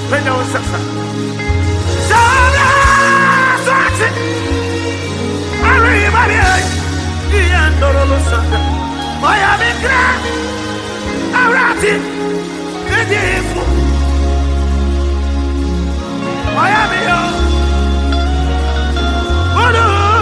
Penya Sasa. Sabra Swati. Ari Maria. Iandoro Sasa. Miami Grand. Arati. Edifu. Miami yo. Odo.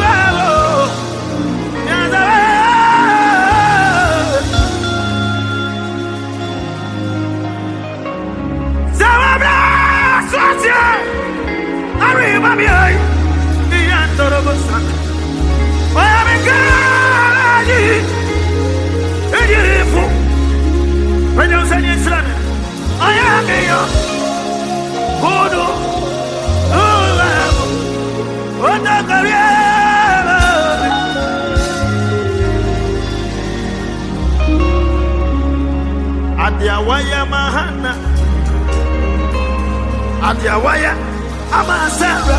Adiawaya Mahana Adiawaya Amasara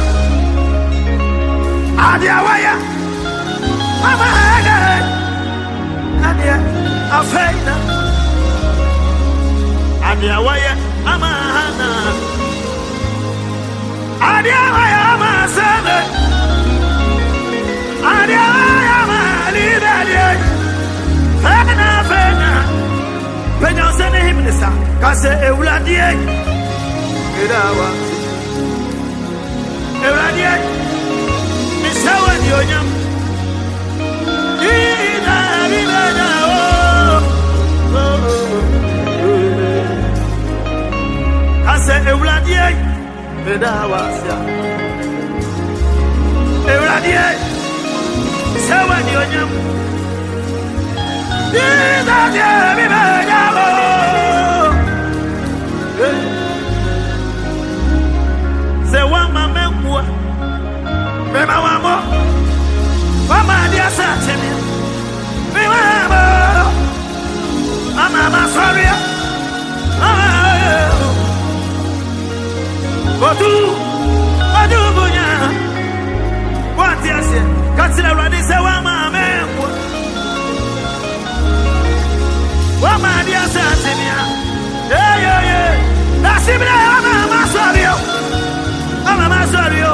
Adiawaya Amahaga Adia Afena Adiawaya Amahana Adiawaya Amasara Adiawaya Malida Fena Fena Penya Sene Himnesa Kase Euladie Edawa Euladie Misawa Dionyam Ida Ribena Kase Euladie Edawa Euladie Misawa Dionyam Ida Ribena Se wama memwa Mema wamo Wama dia satene Mema wamo Mama masoria Odu bunya Wati ase Katila radi se wama memwa Wama dia satene Nasibra mama sorio Mama sorio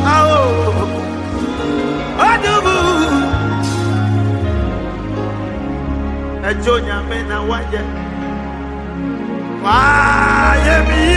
Adubu Ejonya mena waje Waje mi